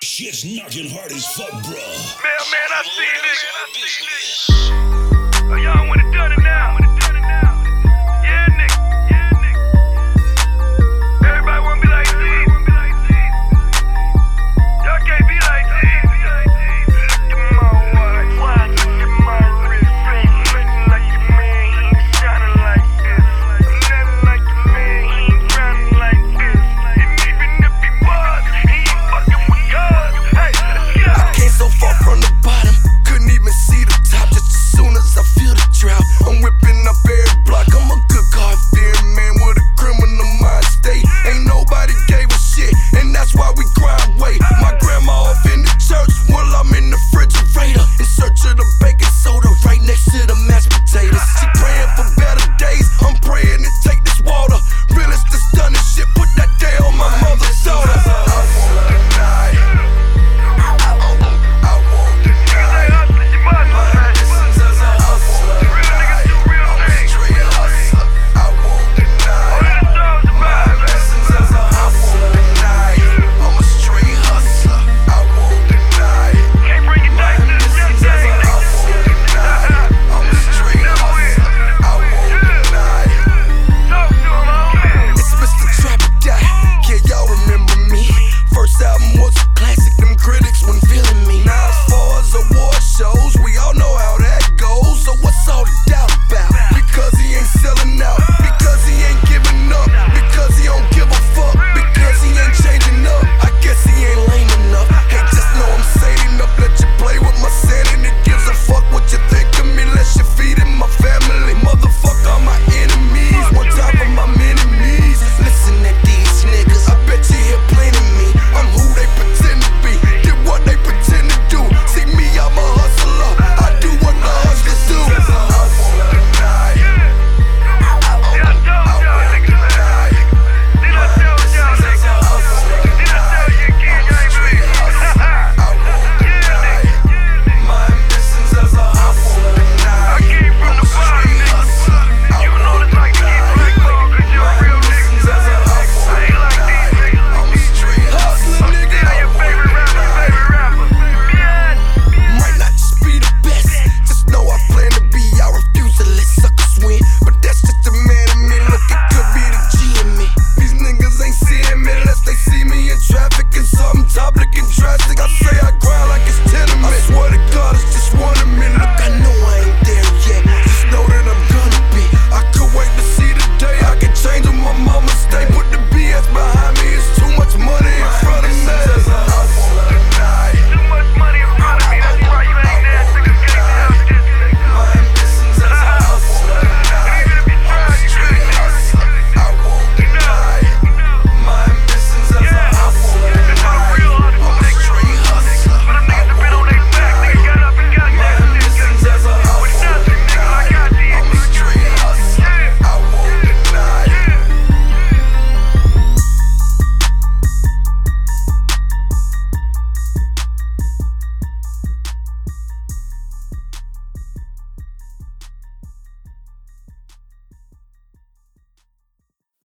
Shit's knocking hard as fuck, bro. Man, I see niggas. Oh, y'all wanna done it now. Yeah, nigga. Everybody wanna be like Z. Y'all can't be like Z. Look at my watch, look at my wrist. Looking like a man, he ain't shining like this. Nothing like a man, he ain't grinding like this. And even if he was, he ain't fucking with God. Hey, let's go. I came so far from the bottom, couldn't even see the top. Just as soon as I feel the drought, I'm whipping up every block. I'm a good God-fearing man with a criminal mind state. Ain't nobody gave a shit, and that's why we grind weight. My grandma off in the church while I'm in the refrigerator, in search of the baking soda right next to the mashed potatoes. She praying for better days, I'm praying to take this water. Realest to stunning shit, put that day on my mother's daughter. Traffic and something top looking drastic. I say I grind like it's tenement.